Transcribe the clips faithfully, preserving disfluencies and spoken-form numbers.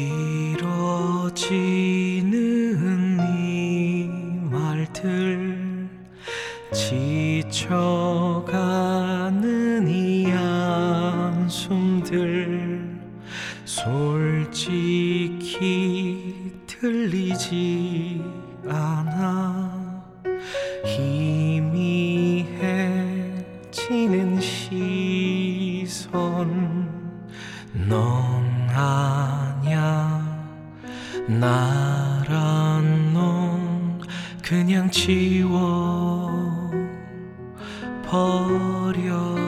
길어지는 이 말들, 지쳐가는 이 한숨들, 솔직히 들리지 않아. 희미해지는 시선, 넌 아냐 나란 넌 그냥 지워버려.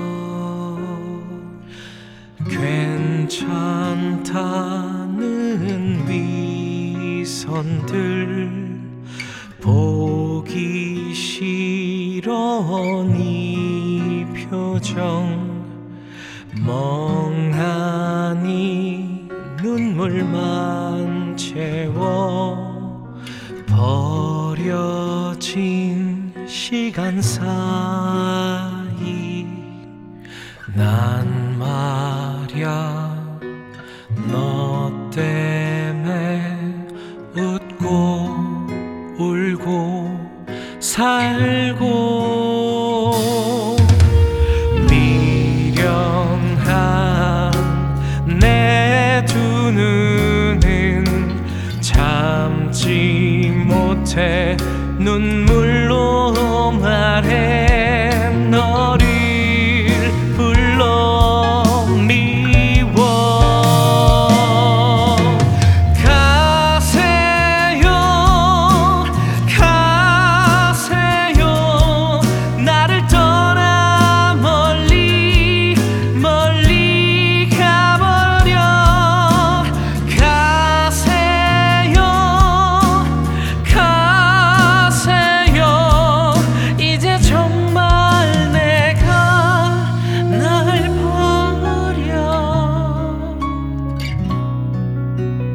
괜찮다는 위선들, 보기 싫어 네 표정, 멍하니 눈물만 채워. 버려진 시간 사이 난 말야 너 때문에 웃고 울고 살고. 미련한 내 두 눈은 참지 못해 눈물로 말해. 너를 불러 미워. 가세요 가세요 나를 떠나 멀리 멀리 가버려. 가세요 가세요 이제 정말 내가 날 버려.